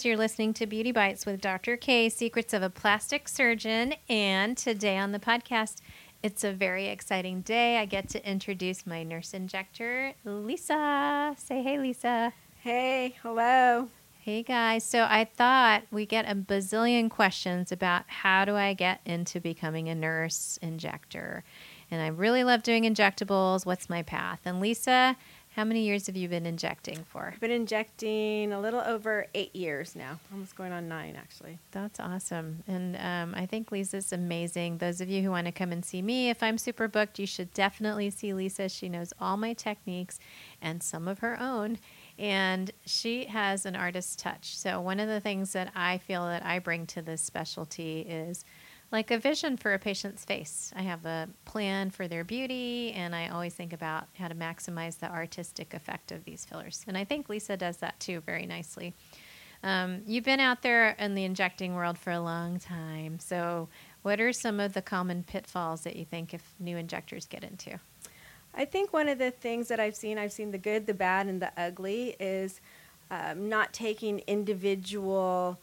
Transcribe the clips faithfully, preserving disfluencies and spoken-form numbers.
guys. You're listening to Beauty Bites with Doctor K, Secrets of a Plastic Surgeon. And today on the podcast, it's a very exciting day. I get to introduce my nurse injector, Lisa. Say hey, Lisa. Hey, hello. Hey, guys. So I thought we get a bazillion questions about how do I get into becoming a nurse injector? And I really love doing injectables. What's my path? And Lisa, how many years have you been injecting for? I've been injecting a little over eight years now, almost going on nine, actually. That's awesome. And um, I think Lisa's amazing. Those of you who want to come and see me, if I'm super booked, you should definitely see Lisa. She knows all my techniques and some of her own. And she has an artist's touch. So one of the things that I feel that I bring to this specialty is like a vision for a patient's face. I have a plan for their beauty, and I always think about how to maximize the artistic effect of these fillers. And I think Lisa does that too very nicely. Um, you've been out there in the injecting world for a long time. So what are some of the common pitfalls that you think if new injectors get into? I think one of the things that I've seen, I've seen the good, the bad, and the ugly, is um, not taking individual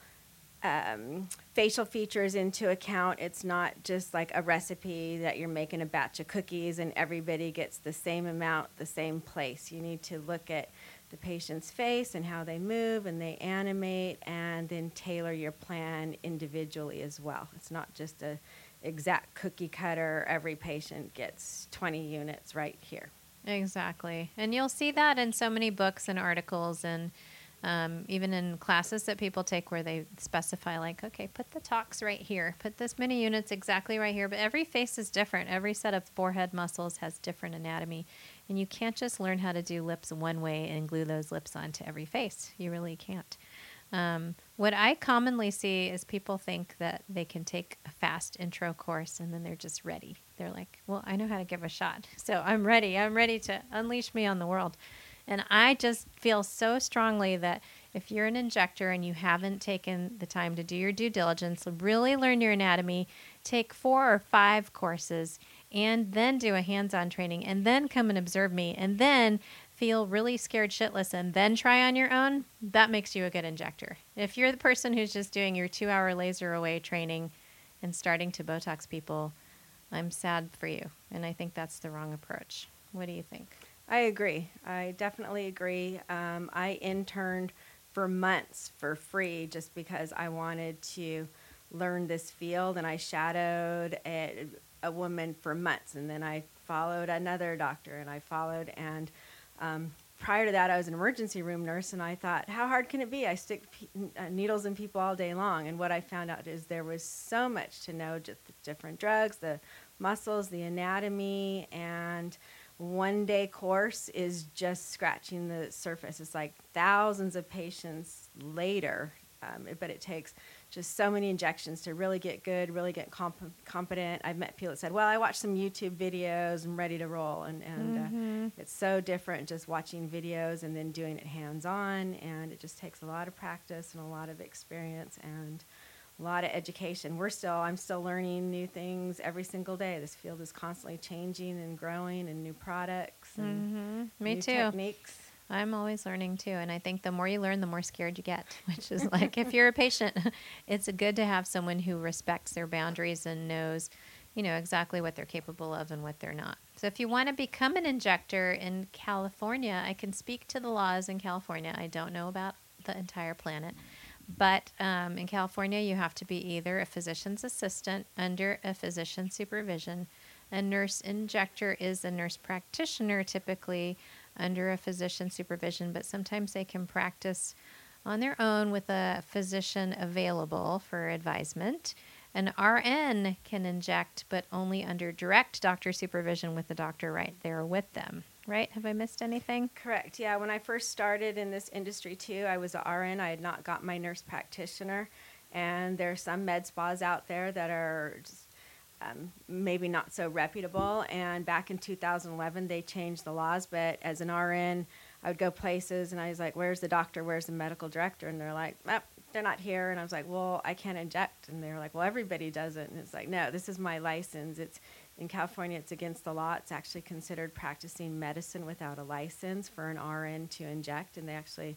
um, facial features into account. It's not just like a recipe that you're making a batch of cookies and everybody gets the same amount, the same place. You need to look at the patient's face and how they move and they animate, and then tailor your plan individually as well. It's not just a exact cookie cutter, every patient gets twenty units right here. Exactly. And you'll see that in so many books and articles and um, even in classes that people take where they specify like, okay, put the tox right here, put this many units exactly right here. But every face is different. Every set of forehead muscles has different anatomy. And you can't just learn how to do lips one way and glue those lips onto every face. You really can't. Um, what I commonly see is people think that they can take a fast intro course and then they're just ready. They're like, well, I know how to give a shot. So I'm ready. I'm ready to unleash me on the world. And I just feel so strongly that if you're an injector and you haven't taken the time to do your due diligence, really learn your anatomy, take four or five courses, and then do a hands-on training, and then come and observe me, and then feel really scared shitless and then try on your own, that makes you a good injector. If you're the person who's just doing your two-hour laser away training and starting to Botox people, I'm sad for you. And I think that's the wrong approach. What do you think? I agree. I definitely agree. Um, I interned for months for free just because I wanted to learn this field, and I shadowed a, a woman for months, and then I followed another doctor, and I followed, and um, prior to that, I was an emergency room nurse, and I thought, how hard can it be? I stick p- uh, needles in people all day long, and what I found out is there was so much to know, just the different drugs, the muscles, the anatomy, and one day course is just scratching the surface. It's like thousands of patients later, um, but it takes just so many injections to really get good, really get comp- competent. I've met people that said, well, I watched some YouTube videos, I'm ready to roll. And, and Mm-hmm. uh, it's so different just watching videos and then doing it hands-on. And it just takes a lot of practice and a lot of experience and a lot of education. We're still, I'm still learning new things every single day. This field is constantly changing and growing, and new products and Mm-hmm. Me new too. techniques. I'm always learning too. And I think the more you learn, the more scared you get, which is like if you're a patient, it's good to have someone who respects their boundaries and knows, you know, exactly what they're capable of and what they're not. So if you want to become an injector in California, I can speak to the laws in California. I don't know about the entire planet. But um, in California, you have to be either a physician's assistant under a physician's supervision. A nurse injector is a nurse practitioner, typically under a physician's supervision, but sometimes they can practice on their own with a physician available for advisement. An R N can inject, but only under direct doctor supervision with the doctor right there with them. Right? Have I missed anything? Correct. Yeah. When I first started in this industry too, I was a R N. I had not got my nurse practitioner, and there are some med spas out there that are just um, maybe not so reputable. And back in two thousand eleven, they changed the laws. But as an R N, I would go places, and I was like, "Where's the doctor? Where's the medical director?" And they're like, oh, "They're not here." And I was like, "Well, I can't inject." And they're like, "Well, everybody does it." And it's like, "No, this is my license. It's in California. It's against the law. It's actually considered practicing medicine without a license for an R N to inject, and they actually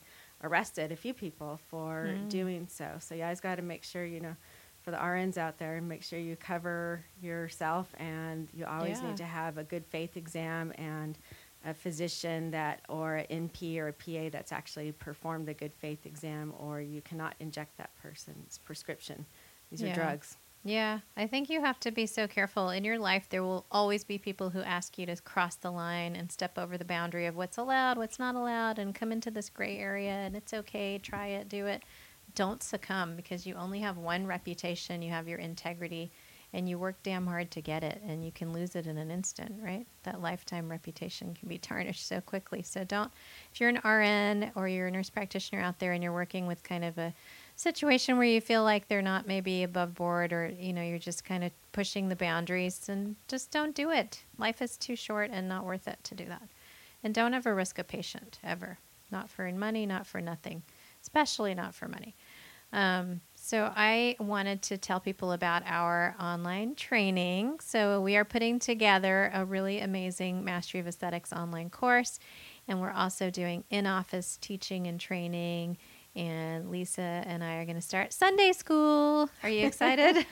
arrested a few people for Mm. doing so. So you always got to make sure, you know, for the R Ns out there, make sure you cover yourself, and you always Yeah. need to have a good faith exam and a physician that, or an N P or a P A that's actually performed the good faith exam, or you cannot inject that person's prescription. These Yeah. are drugs. Yeah, I think you have to be so careful. In your life, there will always be people who ask you to cross the line and step over the boundary of what's allowed, what's not allowed, and come into this gray area, and it's okay, try it, do it. Don't succumb, because you only have one reputation, you have your integrity, and you work damn hard to get it, and you can lose it in an instant, right? That lifetime reputation can be tarnished so quickly. So don't, if you're an R N or you're a nurse practitioner out there and you're working with kind of a situation where you feel like they're not maybe above board, or, you know, you're just kind of pushing the boundaries, and just don't do it. Life is too short and not worth it to do that. And don't ever risk a patient, ever. Not for money, not for nothing, especially not for money. Um, so I wanted to tell people about our online training. So we are putting together a really amazing Mastery of Aesthetics online course, and we're also doing in-office teaching and training. And Lisa and I are going to start Sunday school. Are you excited?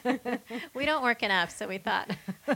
We don't work enough, so we thought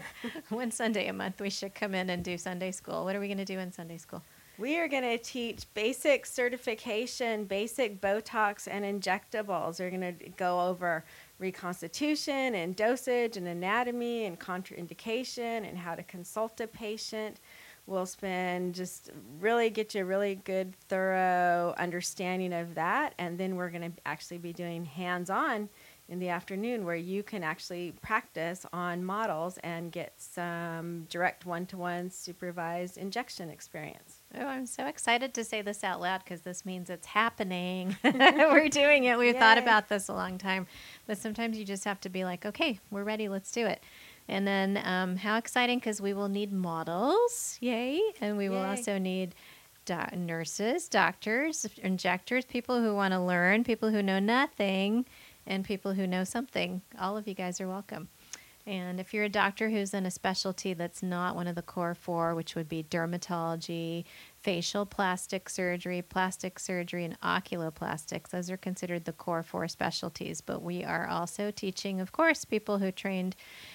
one Sunday a month we should come in and do Sunday school. What are we going to do in Sunday school? We are going to teach basic certification, basic Botox and injectables. We're going to go over reconstitution and dosage and anatomy and contraindication and how to consult a patient. We'll spend just really get you a really good, thorough understanding of that. And then we're going to actually be doing hands-on in the afternoon, where you can actually practice on models and get some direct one-to-one supervised injection experience. Oh, I'm so excited to say this out loud, because this means it's happening. We're doing it. We've thought Yay. about this a long time. But sometimes you just have to be like, okay, we're ready. Let's do it. And then um, how exciting, because we will need models. Yay. And we will Yay. also need do- nurses, doctors, injectors, people who want to learn, people who know nothing, and people who know something. All of you guys are welcome. And if you're a doctor who's in a specialty that's not one of the core four, which would be dermatology, facial plastic surgery, plastic surgery, and oculoplastics, those are considered the core four specialties. But we are also teaching, of course, people who trained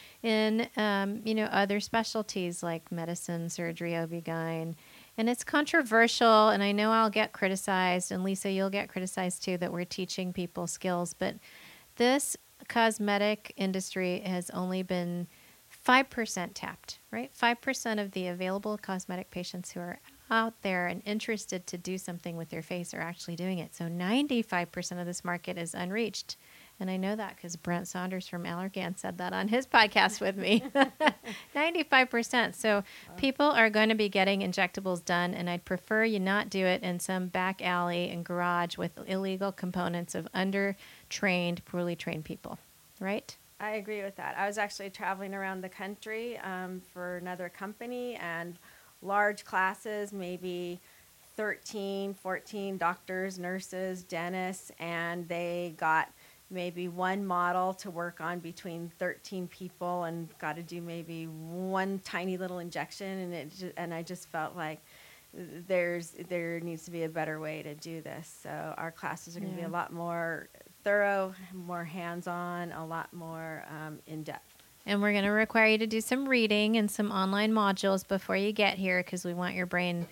in, um, you know, other specialties like medicine, surgery, O B G Y N. And it's controversial, and I know I'll get criticized, and Lisa, you'll get criticized too, that we're teaching people skills. But this cosmetic industry has only been five percent tapped, right? five percent of the available cosmetic patients who are out there and interested to do something with their face are actually doing it. So ninety-five percent of this market is unreached. And I know that because Brent Saunders from Allergan said that on his podcast with me. ninety-five percent. So wow. People are going to be getting injectables done, and I'd prefer you not do it in some back alley and garage with illegal components of under-trained, poorly trained people, right? I agree with that. I was actually traveling around the country um, for another company, and large classes, maybe thirteen, fourteen doctors, nurses, dentists, and they got maybe one model to work on between thirteen people, and got to do maybe one tiny little injection, and it just, and I just felt like there's there needs to be a better way to do this. So our classes are going to Yeah. be a lot more thorough, more hands-on, a lot more um, in-depth. And we're going to require you to do some reading and some online modules before you get here, because we want your brain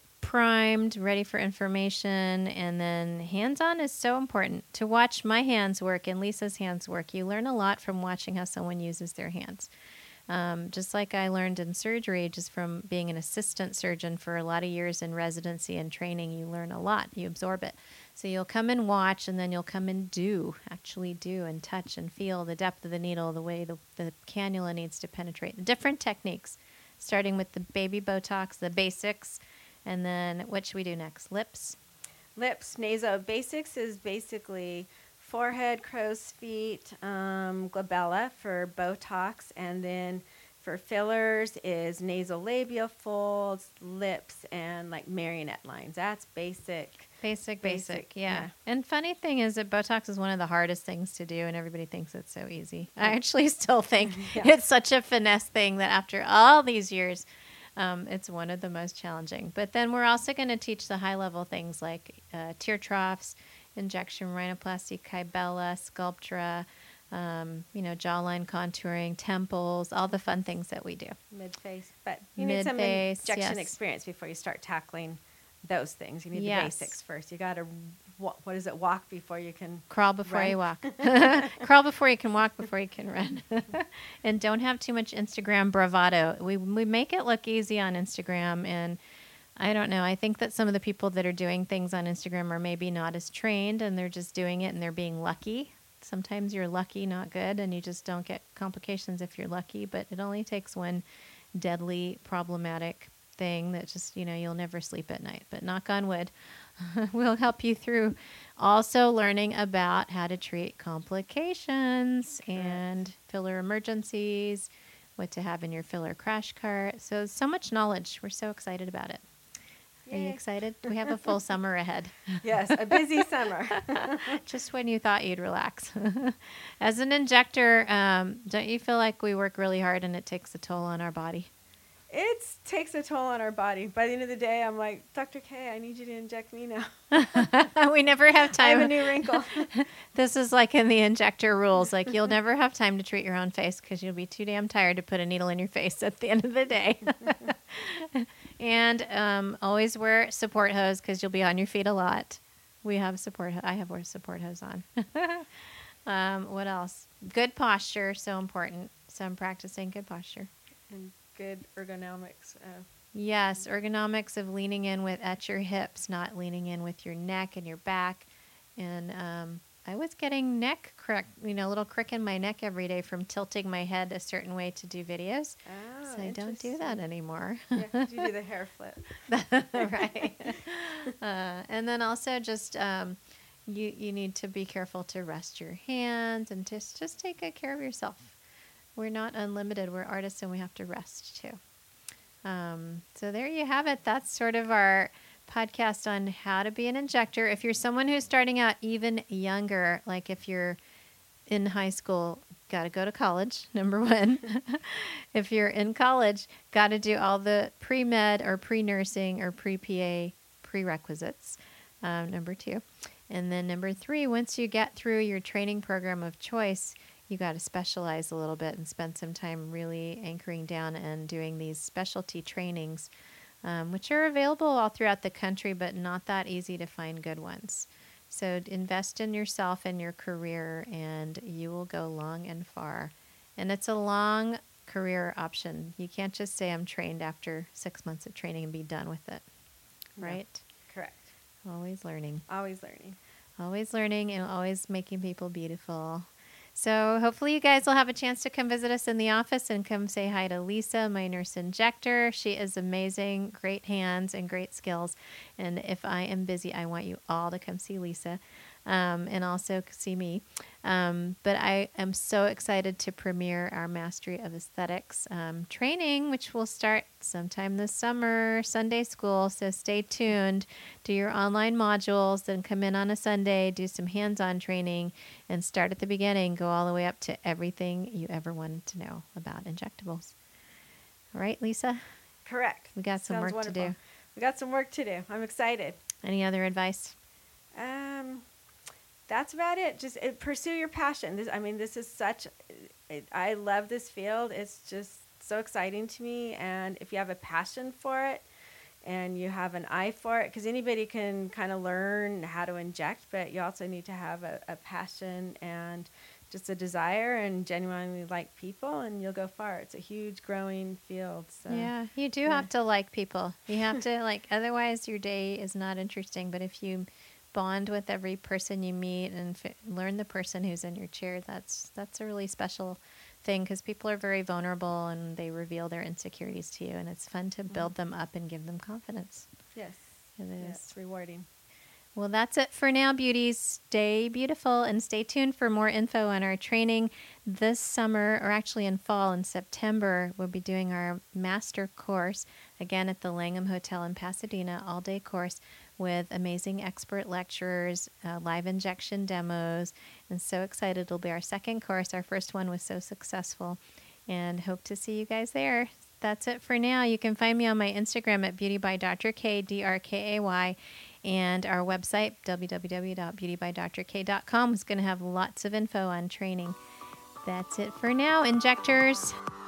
primed, ready for information. And then hands-on is so important. To watch my hands work and Lisa's hands work, you learn a lot from watching how someone uses their hands. Um, just like I learned in surgery, just from being an assistant surgeon for a lot of years in residency and training, you learn a lot. You absorb it. So you'll come and watch, and then you'll come and do, actually do, and touch and feel the depth of the needle, the way the, the cannula needs to penetrate. The different techniques, starting with the baby Botox, the basics, and then what should we do next? Lips? Lips, naso. Basics is basically forehead, crow's feet, um, glabella for Botox, and then for fillers is nasolabial folds, lips, and like marionette lines. That's basic. Basic, basic, Basic, yeah. yeah. And funny thing is that Botox is one of the hardest things to do, and everybody thinks it's so easy. I actually still think Yeah. it's such a finesse thing that after all these years um, it's one of the most challenging. But then we're also going to teach the high level things like uh, tear troughs, injection rhinoplasty, Kybella, Sculptra, um, you know, jawline contouring, temples, all the fun things that we do. Mid-face. But you need some Mid-face, injection yes. experience before you start tackling those things. You need Yes. the basics first. You got to, what is it, walk before you can Crawl before run? you walk. Crawl before you can walk, before you can run. And don't have too much Instagram bravado. We we make it look easy on Instagram, and I don't know. I think that some of the people that are doing things on Instagram are maybe not as trained, and they're just doing it and they're being lucky. Sometimes you're lucky, not good, and you just don't get complications if you're lucky, but it only takes one deadly problematic thing that just, you know, you'll never sleep at night. But knock on wood, we'll help you through. Also learning about how to treat complications and filler emergencies, what to have in your filler crash cart. So, so much knowledge. We're so excited about it. Are you Yay. excited? We have a full summer ahead. Yes, a busy summer. Just when you thought you'd relax. As an injector, um, don't you feel like we work really hard and it takes a toll on our body? It takes a toll on our body. By the end of the day, I'm like, Doctor K, I need you to inject me now. We never have I time. have a new wrinkle. This is like in the injector rules. Like you'll never have time to treat your own face because you'll be too damn tired to put a needle in your face at the end of the day. And um, always wear support hose because you'll be on your feet a lot. We have support. Ho- I have wear support hose on. um, what else? Good posture, so important. So I'm practicing good posture. And good ergonomics. Uh, Yes, ergonomics of leaning in with at your hips, not leaning in with your neck and your back. And um, I was getting neck crick, you know, a little crick in my neck every day from tilting my head a certain way to do videos. oh, So I don't do that interesting. anymore. Yeah, you do the hair flip. Right. Uh, and then also just um, you you need to be careful to rest your hands and just just take good care of yourself. We're not unlimited. We're artists and we have to rest too. Um, so there you have it. That's sort of our podcast on how to be an injector. If you're someone who's starting out even younger, like if you're in high school, got to go to college, number one. If you're in college, got to do all the pre-med or pre-nursing or pre-P A prerequisites, um, number two. And then number three, once you get through your training program of choice, you got to specialize a little bit and spend some time really anchoring down and doing these specialty trainings, um, which are available all throughout the country, but not that easy to find good ones. So invest in yourself and your career, and you will go long and far. And it's a long career option. You can't just say I'm trained after six months of training and be done with it, No. right? Correct. Always learning. Always learning. Always learning and always making people beautiful. So hopefully you guys will have a chance to come visit us in the office and come say hi to Lisa, my nurse injector. She is amazing, great hands and great skills. And if I am busy, I want you all to come see Lisa um, and also see me. Um, but I am so excited to premiere our Mastery of Aesthetics um, training, which will start sometime this summer, Sunday school. So stay tuned. Do your online modules, then come in on a Sunday, do some hands-on training, and start at the beginning, go all the way up to everything you ever wanted to know about injectables. All right, Lisa? Correct. We got some Sounds work to wonderful. do. We got some work to do. I'm excited. Any other advice? Um, that's about it. Just uh, pursue your passion. This, I mean, this is such. It, I love this field. It's just so exciting to me. And if you have a passion for it, and you have an eye for it, because anybody can kind of learn how to inject, but you also need to have a, a passion and just a desire and genuinely like people, and you'll go far. It's a huge growing field. So Yeah, you do yeah. have to like people. You have to like, otherwise your day is not interesting. But if you bond with every person you meet and f- learn the person who's in your chair, that's that's a really special thing, because people are very vulnerable and they reveal their insecurities to you, and it's fun to build them up and give them confidence. Yes, It yeah, is. it's rewarding. Well, that's it for now, beauties. Stay beautiful and stay tuned for more info on our training this summer, or actually in fall, in September. We'll be doing our master course again at the Langham Hotel in Pasadena, all-day course with amazing expert lecturers, uh, live injection demos, and so excited. It'll be our second course. Our first one was so successful, and hope to see you guys there. That's it for now. You can find me on my Instagram at Beauty by Doctor K, D R K A Y, and our website, w w w dot beauty by dr k dot com, is going to have lots of info on training. That's it for now, injectors.